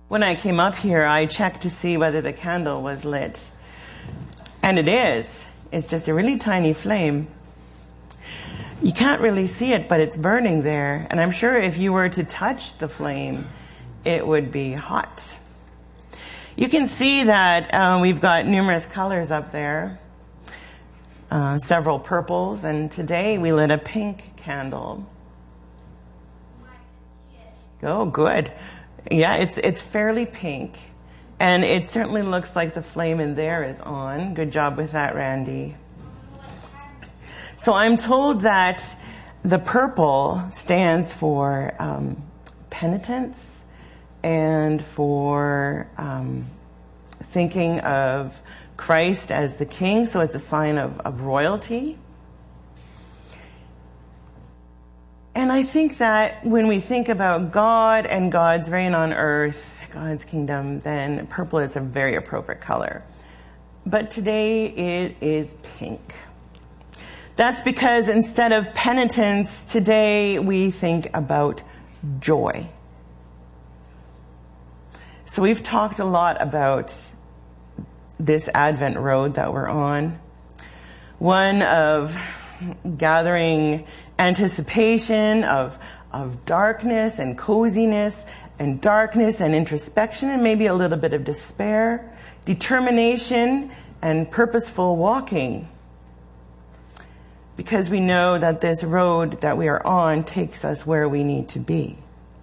When I came up here, I checked to see whether the candle was lit. And it is. It's just a really tiny flame. You can't really see it, but it's burning there. And I'm sure if you were to touch the flame, it would be hot. You can see that we've got numerous colors up there, several purples, and today we lit a pink candle. Oh, good. Yeah, it's fairly pink, and it certainly looks like the flame in there is on. Good job with that, Randy. So I'm told that the purple stands for penitence and for thinking of Christ as the king, so it's a sign of royalty. And I think that when we think about God and God's reign on earth, God's kingdom, then purple is a very appropriate color. But today it is pink. That's because instead of penitence, today we think about joy. So we've talked a lot about this Advent road that we're on. One of gathering anticipation of darkness and coziness and darkness and introspection and maybe a little bit of despair, determination and purposeful walking. Because we know that this road that we are on takes us where we need to be.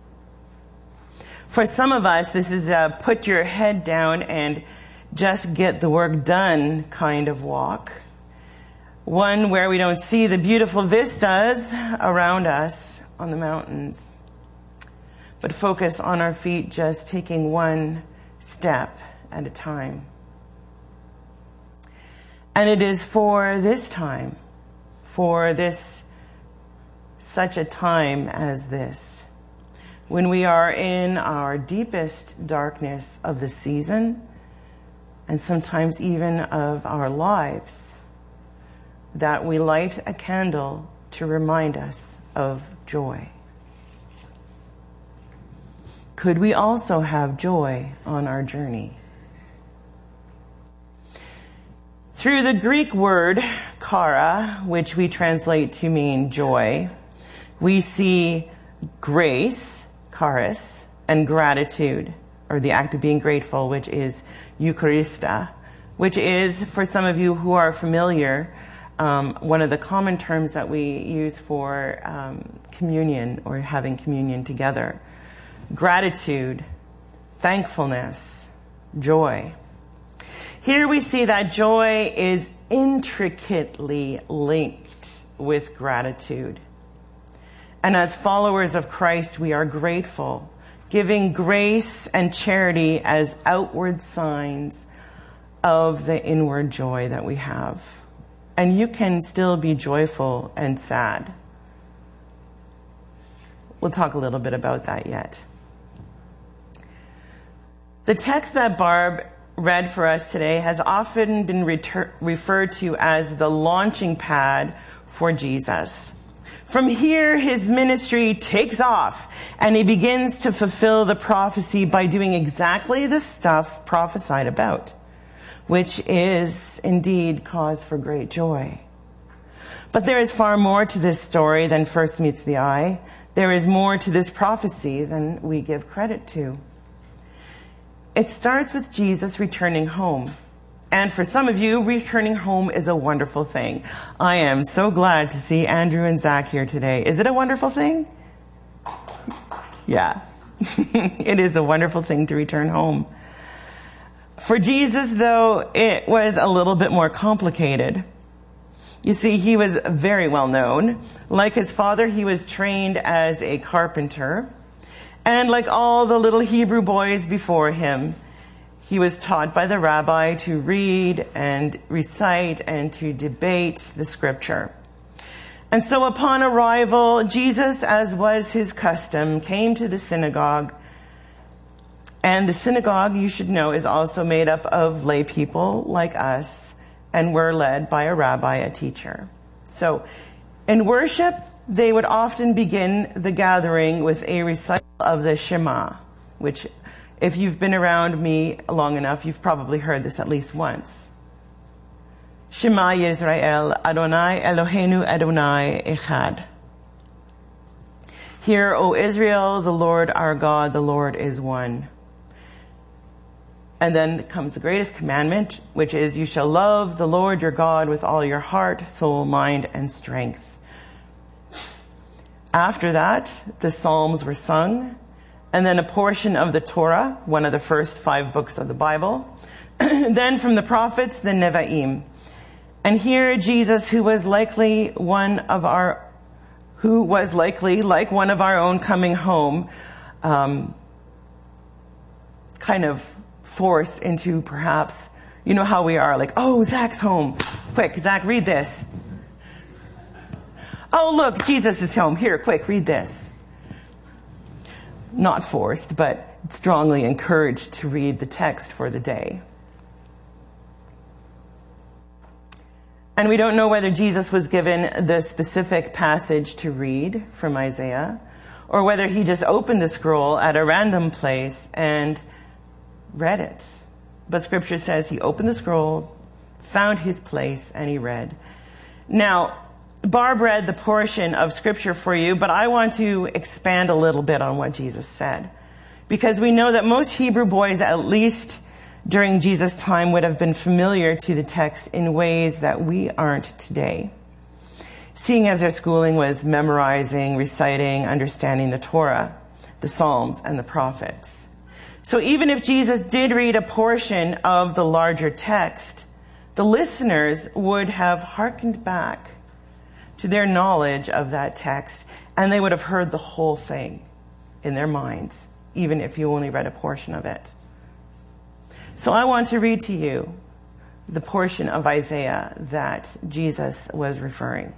For some of us, this is a put your head down and just get the work done kind of walk. One where we don't see the beautiful vistas around us on the mountains, but focus on our feet just taking one step at a time. And it is for this time, for this, such a time as this, when we are in our deepest darkness of the season, and sometimes even of our lives, that we light a candle to remind us of joy. Could we also have joy on our journey? Through the Greek word chara, which we translate to mean joy, we see grace, charis, and gratitude, or the act of being grateful, which is Eucharista, which is, for some of you who are familiar, one of the common terms that we use for communion or having communion together. Gratitude, thankfulness, joy. Here we see that joy is intricately linked with gratitude. And as followers of Christ, we are grateful, giving grace and charity as outward signs of the inward joy that we have. And you can still be joyful and sad. We'll talk a little bit about that yet. The text that Barb read for us today has often been referred to as the launching pad for Jesus. From here, his ministry takes off, and he begins to fulfill the prophecy by doing exactly the stuff prophesied about, which is indeed cause for great joy. But there is far more to this story than first meets the eye. There is more to this prophecy than we give credit to. It starts with Jesus returning home. And for some of you, returning home is a wonderful thing. I am so glad to see Andrew and Zach here today. Is it a wonderful thing? Yeah. It is a wonderful thing to return home. For Jesus, though, it was a little bit more complicated. You see, he was very well known. Like his father, he was trained as a carpenter. And like all the little Hebrew boys before him, he was taught by the rabbi to read and recite and to debate the scripture. And so upon arrival, Jesus, as was his custom, came to the synagogue. And the synagogue, you should know, is also made up of lay people like us, and we're led by a rabbi, a teacher. So in worship, they would often begin the gathering with a recital of the Shema, which If you've been around me long enough, you've probably heard this at least once. Shema Yisrael, Adonai Eloheinu Adonai Echad. Hear, O Israel, the Lord our God, the Lord is one. And then comes the greatest commandment, which is, you shall love the Lord your God with all your heart, soul, mind, and strength. After that, the Psalms were sung, and then a portion of the Torah, one of the first 5 books of the Bible. Then from the prophets, the Nevi'im. And here Jesus, who was likely like one of our own coming home, kind of forced into perhaps, you know how we are, like, oh, Zach's home. Quick, Zach, read this. Oh, look, Jesus is home. Here, quick, read this. Not forced, but strongly encouraged to read the text for the day. And we don't know whether Jesus was given the specific passage to read from Isaiah, or whether he just opened the scroll at a random place and read it. But Scripture says he opened the scroll, found his place, and he read. Now, Barb read the portion of Scripture for you, but I want to expand a little bit on what Jesus said. Because we know that most Hebrew boys, at least during Jesus' time, would have been familiar to the text in ways that we aren't today. Seeing as their schooling was memorizing, reciting, understanding the Torah, the Psalms, and the prophets. So even if Jesus did read a portion of the larger text, the listeners would have hearkened back to their knowledge of that text, and they would have heard the whole thing in their minds, even if you only read a portion of it. So I want to read to you the portion of Isaiah that Jesus was referring.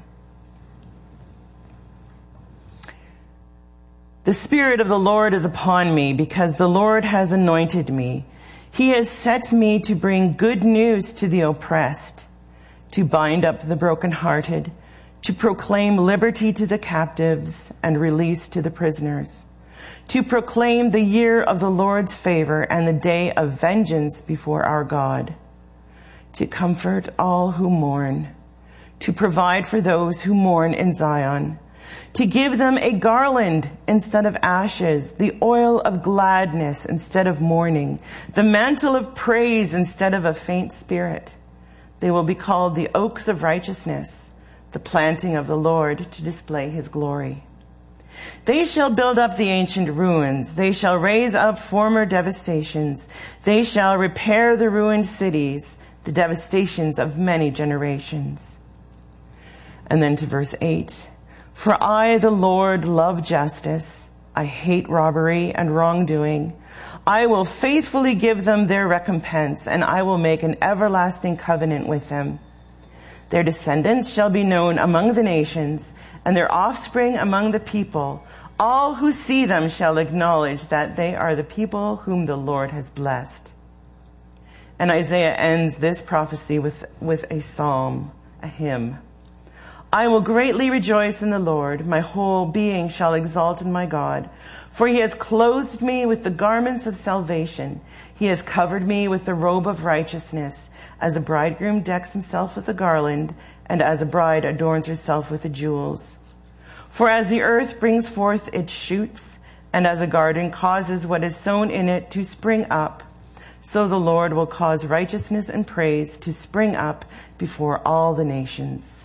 The Spirit of the Lord is upon me, because the Lord has anointed me. He has set me to bring good news to the oppressed, to bind up the brokenhearted, to proclaim liberty to the captives and release to the prisoners, to proclaim the year of the Lord's favor and the day of vengeance before our God, to comfort all who mourn, to provide for those who mourn in Zion, to give them a garland instead of ashes, the oil of gladness instead of mourning, the mantle of praise instead of a faint spirit. They will be called the oaks of righteousness, the planting of the Lord to display his glory. They shall build up the ancient ruins. They shall raise up former devastations. They shall repair the ruined cities, the devastations of many generations. And then to verse 8. For I, the Lord, love justice. I hate robbery and wrongdoing. I will faithfully give them their recompense, and I will make an everlasting covenant with them. Their descendants shall be known among the nations, and their offspring among the people. All who see them shall acknowledge that they are the people whom the Lord has blessed. And Isaiah ends this prophecy with a psalm, a hymn. I will greatly rejoice in the Lord. My whole being shall exalt in my God. For he has clothed me with the garments of salvation. He has covered me with the robe of righteousness, as a bridegroom decks himself with a garland, and as a bride adorns herself with the jewels. For as the earth brings forth its shoots, and as a garden causes what is sown in it to spring up, so the Lord will cause righteousness and praise to spring up before all the nations.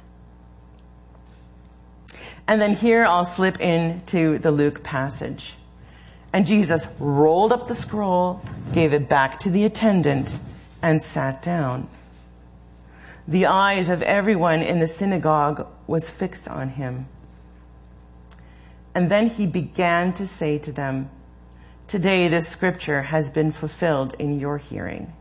And then here I'll slip into the Luke passage. And Jesus rolled up the scroll, gave it back to the attendant, and sat down. The eyes of everyone in the synagogue was fixed on him. And then he began to say to them, today this scripture has been fulfilled in your hearing.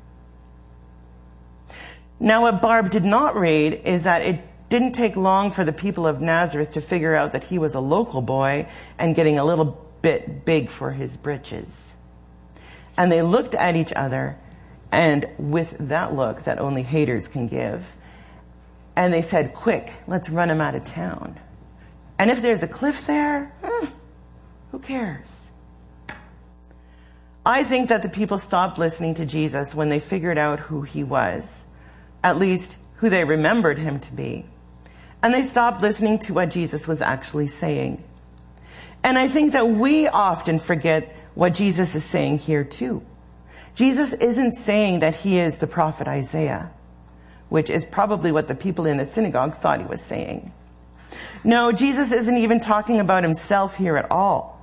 Now what Barb did not read is that it didn't take long for the people of Nazareth to figure out that he was a local boy and getting a little bit big for his britches. And they looked at each other, and with that look that only haters can give, and they said, quick, let's run him out of town. And if there's a cliff there, who cares? I think that the people stopped listening to Jesus when they figured out who he was, at least who they remembered him to be. And they stopped listening to what Jesus was actually saying. And I think that we often forget what Jesus is saying here too. Jesus isn't saying that he is the prophet Isaiah, which is probably what the people in the synagogue thought he was saying. No, Jesus isn't even talking about himself here at all.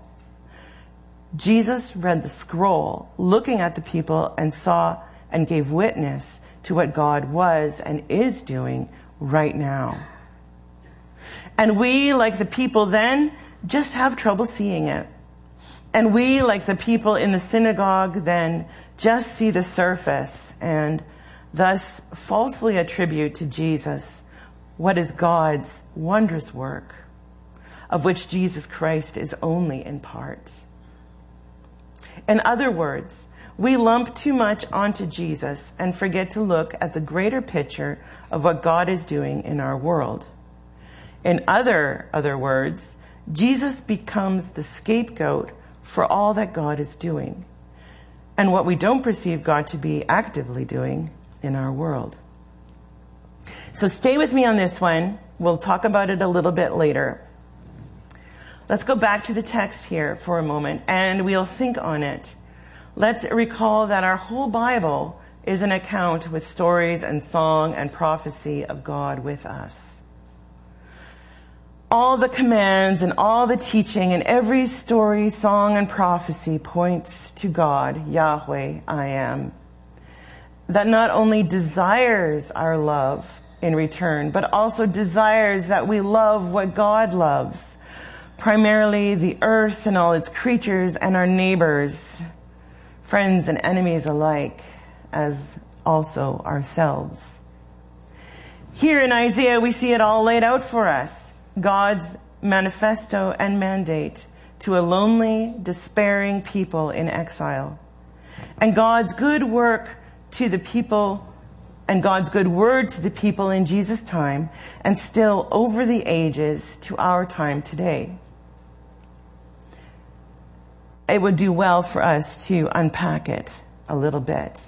Jesus read the scroll, looking at the people, and saw and gave witness to what God was and is doing right now. And we, like the people then, just have trouble seeing it. And we, like the people in the synagogue then, just see the surface and thus falsely attribute to Jesus what is God's wondrous work, of which Jesus Christ is only in part. In other words, we lump too much onto Jesus and forget to look at the greater picture of what God is doing in our world. In other words, Jesus becomes the scapegoat for all that God is doing and what we don't perceive God to be actively doing in our world. So stay with me on this one. We'll talk about it a little bit later. Let's go back to the text here for a moment and we'll think on it. Let's recall that our whole Bible is an account with stories and song and prophecy of God with us. All the commands and all the teaching and every story, song, and prophecy points to God, Yahweh, I am, that not only desires our love in return, but also desires that we love what God loves, primarily the earth and all its creatures and our neighbors, friends and enemies alike, as also ourselves. Here in Isaiah, we see it all laid out for us. God's manifesto and mandate to a lonely, despairing people in exile. And God's good work to the people, and God's good word to the people in Jesus' time, and still over the ages to our time today. It would do well for us to unpack it a little bit.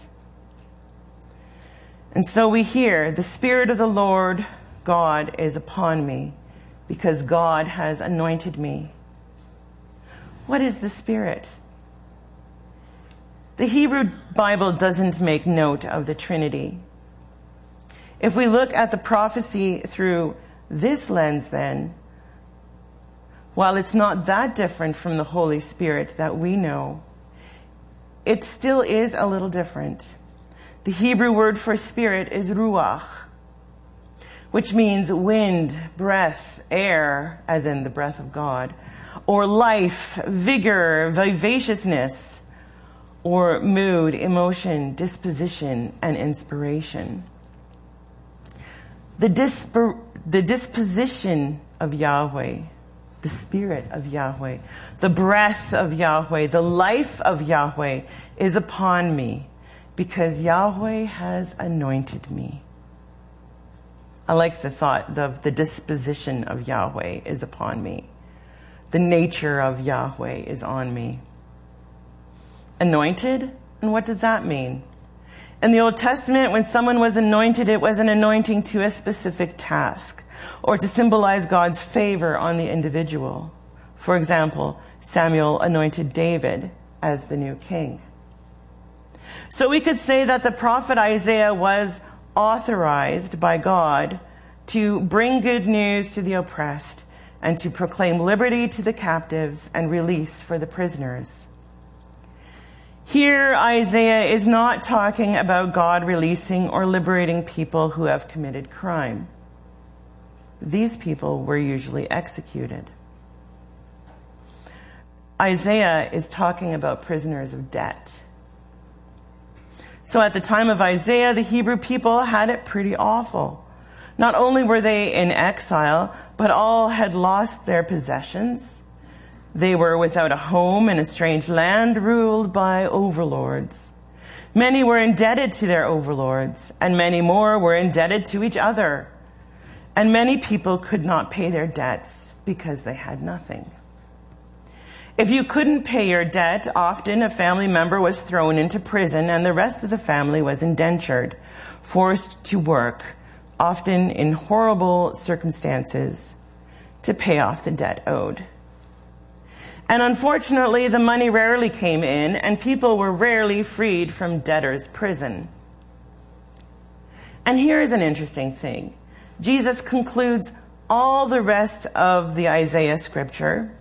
And so we hear, the Spirit of the Lord God is upon me, because God has anointed me. What is the Spirit? The Hebrew Bible doesn't make note of the Trinity. If we look at the prophecy through this lens then, while it's not that different from the Holy Spirit that we know, it still is a little different. The Hebrew word for spirit is ruach, which means wind, breath, air, as in the breath of God, or life, vigor, vivaciousness, or mood, emotion, disposition, and inspiration. The disposition of Yahweh, the Spirit of Yahweh, the breath of Yahweh, the life of Yahweh is upon me, because Yahweh has anointed me. I like the thought of the disposition of Yahweh is upon me. The nature of Yahweh is on me. Anointed? And what does that mean? In the Old Testament, when someone was anointed, it was an anointing to a specific task or to symbolize God's favor on the individual. For example, Samuel anointed David as the new king. So we could say that the prophet Isaiah was authorized by God to bring good news to the oppressed and to proclaim liberty to the captives and release for the prisoners. Here, Isaiah is not talking about God releasing or liberating people who have committed crime. These people were usually executed. Isaiah is talking about prisoners of debt. So at the time of Isaiah, the Hebrew people had it pretty awful. Not only were they in exile, but all had lost their possessions. They were without a home in a strange land ruled by overlords. Many were indebted to their overlords, and many more were indebted to each other. And many people could not pay their debts because they had nothing. If you couldn't pay your debt, often a family member was thrown into prison and the rest of the family was indentured, forced to work, often in horrible circumstances, to pay off the debt owed. And unfortunately, the money rarely came in and people were rarely freed from debtor's prison. And here is an interesting thing. Jesus concludes all the rest of the Isaiah scripture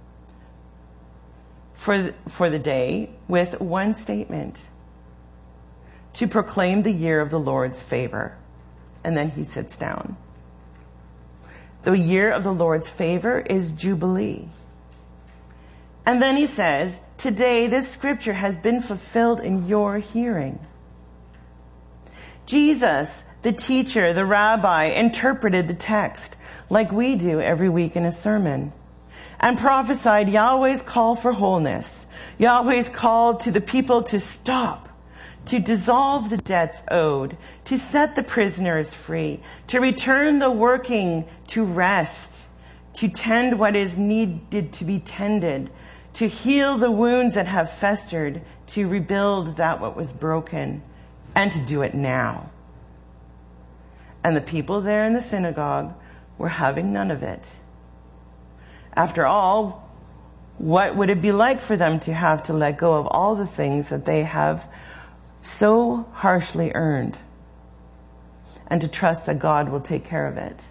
for the day with one statement: to proclaim the year of the Lord's favor. And then he sits down. The year of the Lord's favor is Jubilee. And then he says, today this scripture has been fulfilled in your hearing. Jesus, the teacher, the rabbi, interpreted the text like we do every week in a sermon, and prophesied Yahweh's call for wholeness, Yahweh's call to the people to stop, to dissolve the debts owed, to set the prisoners free, to return the working to rest, to tend what is needed to be tended, to heal the wounds that have festered, to rebuild that what was broken, and to do it now. And the people there in the synagogue were having none of it. After all, what would it be like for them to have to let go of all the things that they have so harshly earned, and to trust that God will take care of it?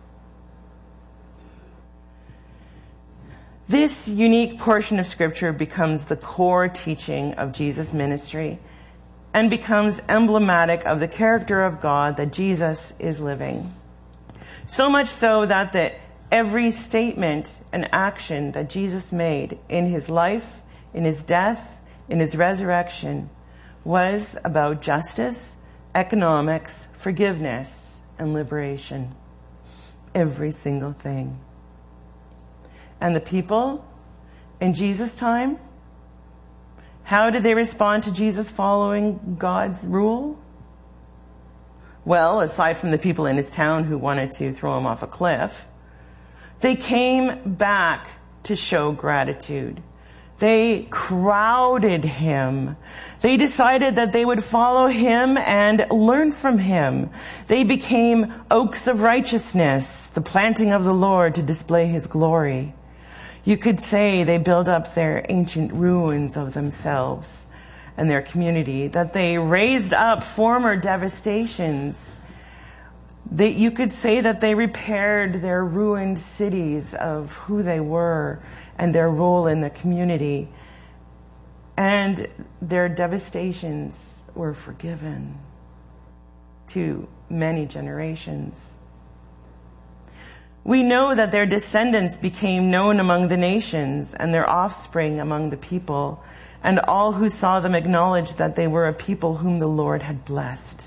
This unique portion of scripture becomes the core teaching of Jesus' ministry and becomes emblematic of the character of God that Jesus is living. So much so that every statement and action that Jesus made in his life, in his death, in his resurrection, was about justice, economics, forgiveness, and liberation. Every single thing. And the people in Jesus' time, how did they respond to Jesus following God's rule? Well, aside from the people in his town who wanted to throw him off a cliff, they came back to show gratitude. They crowded him. They decided that they would follow him and learn from him. They became oaks of righteousness, the planting of the Lord to display his glory. You could say they built up their ancient ruins of themselves and their community, that they raised up former devastations. You could say that they repaired their ruined cities of who they were and their role in the community. And their devastations were forgiven to many generations. We know that their descendants became known among the nations and their offspring among the people, and all who saw them acknowledged that they were a people whom the Lord had blessed.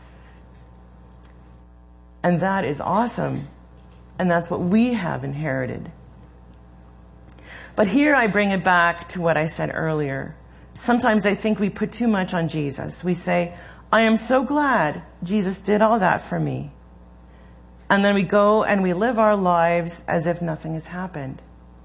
And that is awesome. And that's what we have inherited. But here I bring it back to what I said earlier. Sometimes I think we put too much on Jesus. We say, I am so glad Jesus did all that for me. And then we go and we live our lives as if nothing has happened.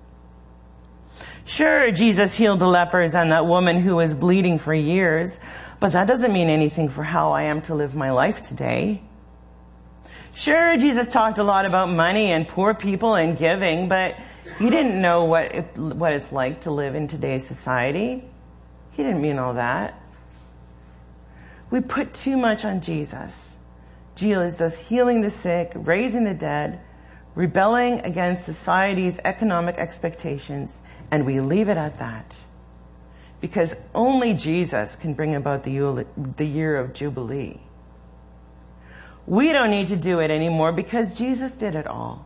Sure, Jesus healed the lepers and that woman who was bleeding for years, but that doesn't mean anything for how I am to live my life today. Sure, Jesus talked a lot about money and poor people and giving, but he didn't know what it's like to live in today's society. He didn't mean all that. We put too much on Jesus. Jesus healing the sick, raising the dead, rebelling against society's economic expectations, and we leave it at that. Because only Jesus can bring about the year of Jubilee. We don't need to do it anymore because Jesus did it all.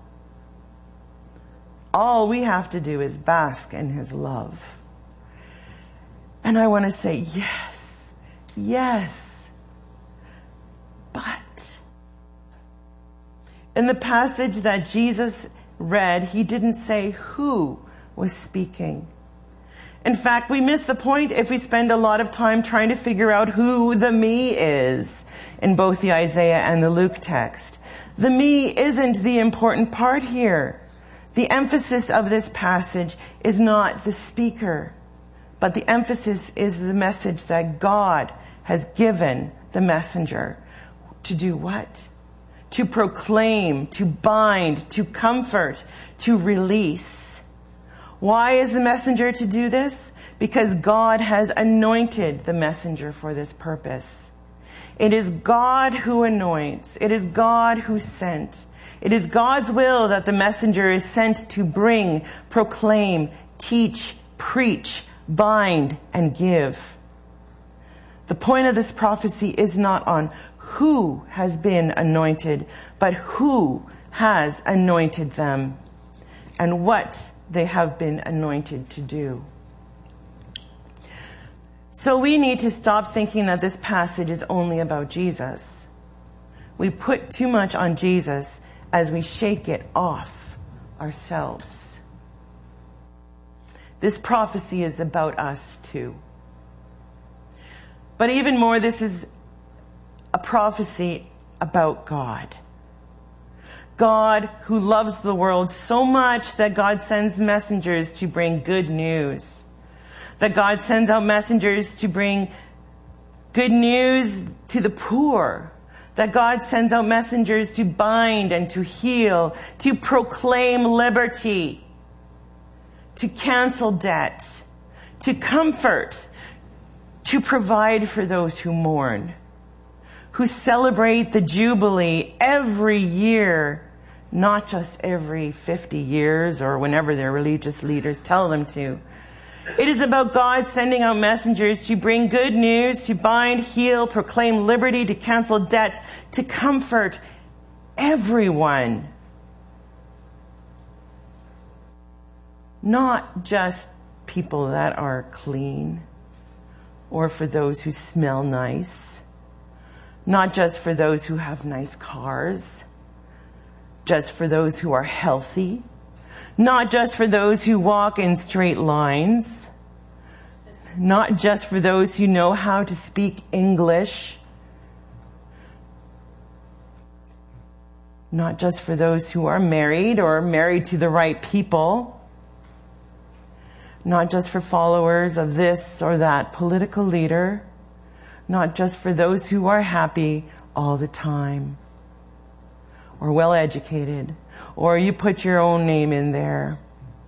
All we have to do is bask in his love. And I want to say, yes, yes. But in the passage that Jesus read, he didn't say who was speaking. In fact, we miss the point if we spend a lot of time trying to figure out who the me is in both the Isaiah and the Luke text. The me isn't the important part here. The emphasis of this passage is not the speaker, but the emphasis is the message that God has given the messenger to do what? To proclaim, to bind, to comfort, to release. Why is the messenger to do this? Because God has anointed the messenger for this purpose. It is God who anoints. It is God who sent. It is God's will that the messenger is sent to bring, proclaim, teach, preach, bind, and give. The point of this prophecy is not on who has been anointed, but who has anointed them and what they have been anointed to do. So we need to stop thinking that this passage is only about Jesus. We put too much on Jesus as we shake it off ourselves. This prophecy is about us too. But even more, this is a prophecy about God. God who loves the world so much that God sends messengers to bring good news. That God sends out messengers to bring good news to the poor. That God sends out messengers to bind and to heal, to proclaim liberty, to cancel debt, to comfort, to provide for those who mourn, who celebrate the Jubilee every year, not just every 50 years or whenever their religious leaders tell them to. It is about God sending out messengers to bring good news, to bind, heal, proclaim liberty, to cancel debt, to comfort everyone. Not just people that are clean or for those who smell nice. Not just for those who have nice cars. Just for those who are healthy. Not just for those who walk in straight lines. Not just for those who know how to speak English. Not just for those who are married or married to the right people. Not just for followers of this or that political leader. Not just for those who are happy all the time. Or well educated. Or you put your own name in there.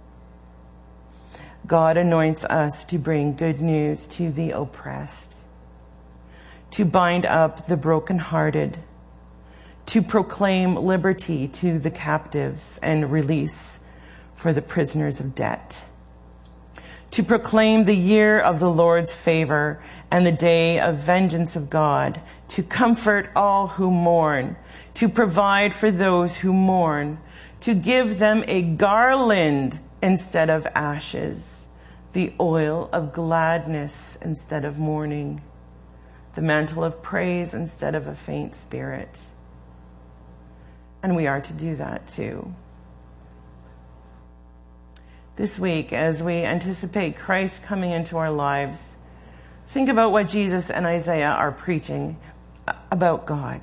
God anoints us to bring good news to the oppressed, to bind up the brokenhearted, to proclaim liberty to the captives and release for the prisoners of debt, to proclaim the year of the Lord's favor and the day of vengeance of God, to comfort all who mourn, to provide for those who mourn, to give them a garland instead of ashes, the oil of gladness instead of mourning, the mantle of praise instead of a faint spirit. And we are to do that too. This week, as we anticipate Christ coming into our lives, think about what Jesus and Isaiah are preaching about God.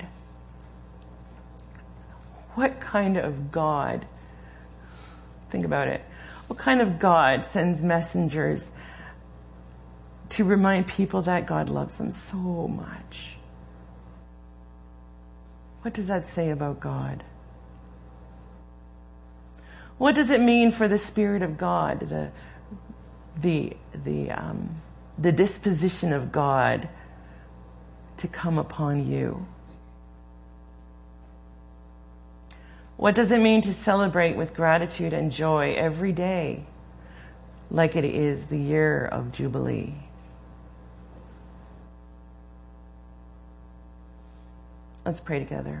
What kind of God, think about it, what kind of God sends messengers to remind people that God loves them so much? What does that say about God? What does it mean for the Spirit of God, the disposition of God to come upon you? What does it mean to celebrate with gratitude and joy every day, like it is the year of Jubilee? Let's pray together.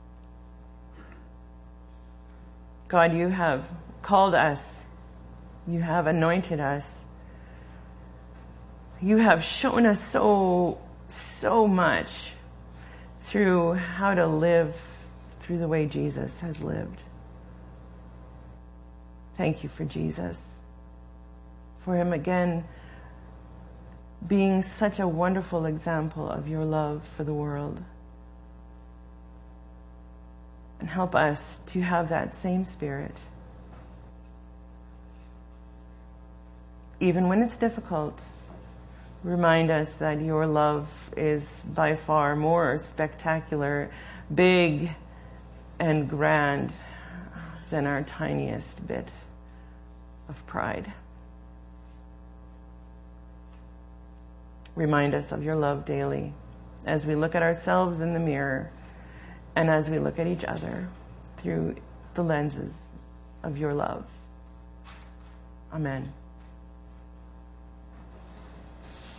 God, you have called us. You have anointed us. You have shown us so much through how to live through the way Jesus has lived. Thank you for Jesus. For him again being such a wonderful example of your love for the world. And help us to have that same spirit even when it's difficult, remind us that your love is by far more spectacular, big, and grand than our tiniest bit of pride. Remind us of your love daily as we look at ourselves in the mirror and as we look at each other through the lenses of your love. Amen.